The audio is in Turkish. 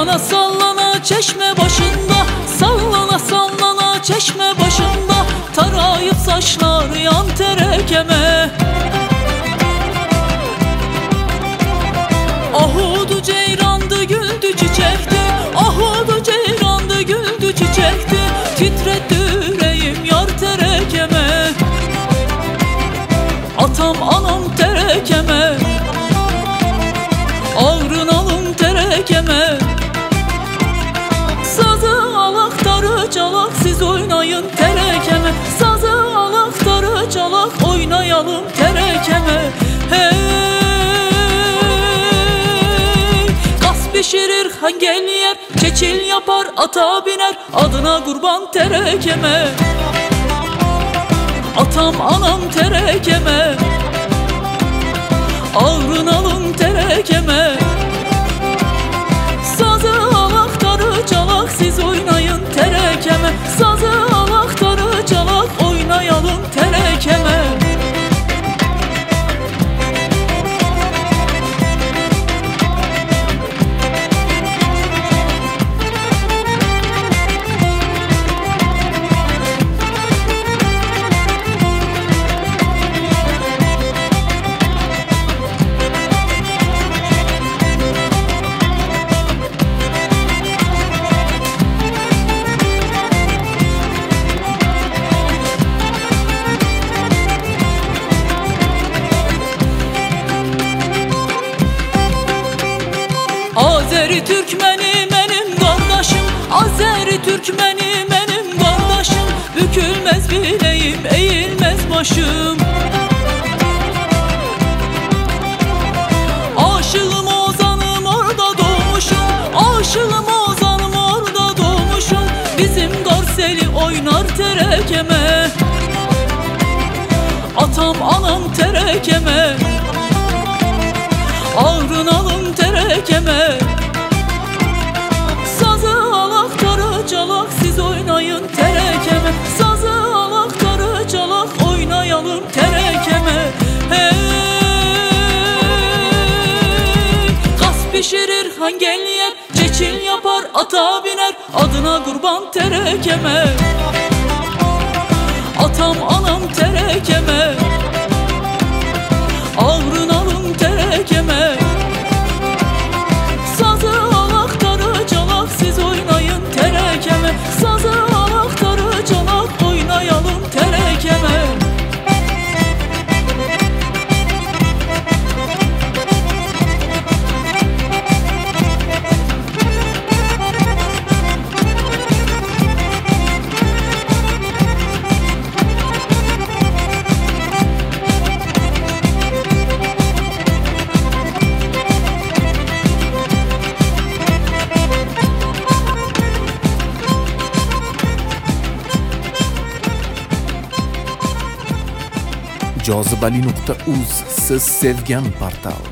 Sallana sallana çeşme başında, sallana sallana çeşme başında, tarayıp saçlar yan terekeme. Ahudu ceyrandı güldü çiçekti, ahudu ceyrandı güldü çiçekti, titretti yüreğim yar terekeme. Atam anam terekeme, ağrın alın terekeme. Sazı alak tarı çalak siz oynayın terekeme, sazı alak tarı çalak oynayalım terekeme. Hey, kas pişirir hangel yer, çeçil yapar ata biner, adına kurban terekeme. Atam anam terekeme, ağrın alın terekeme. Sazı alak tarı çalak siz oynayın terekeme, sazı alak tarı çalak oynayalım terekeme. Azeri Türkmeni benim kardeşim, Azeri Türkmeni benim kardeşim, bükülmez bileğim, eğilmez başım. Aşığım ozanım orada doğmuşum, aşığım ozanım orada doğmuşum, bizim Garseli oynar terekeme. Atam anam terekeme, ağrın alın terekeme. Sazı alak tarı çalak siz oynayın terekeme, sazı alak tarı çalak oynayalım terekeme. Hey, kas pişirir hangel yer, çeçil yapar ata biner, adına kurban terekeme. Atam anam terekeme, ağrın alın terekeme. Sazı alak tarı çalak siz oynayın terekeme, sazı alak tarı çalak oynayalım terekeme. Jozibali.uz siz sevgan portal.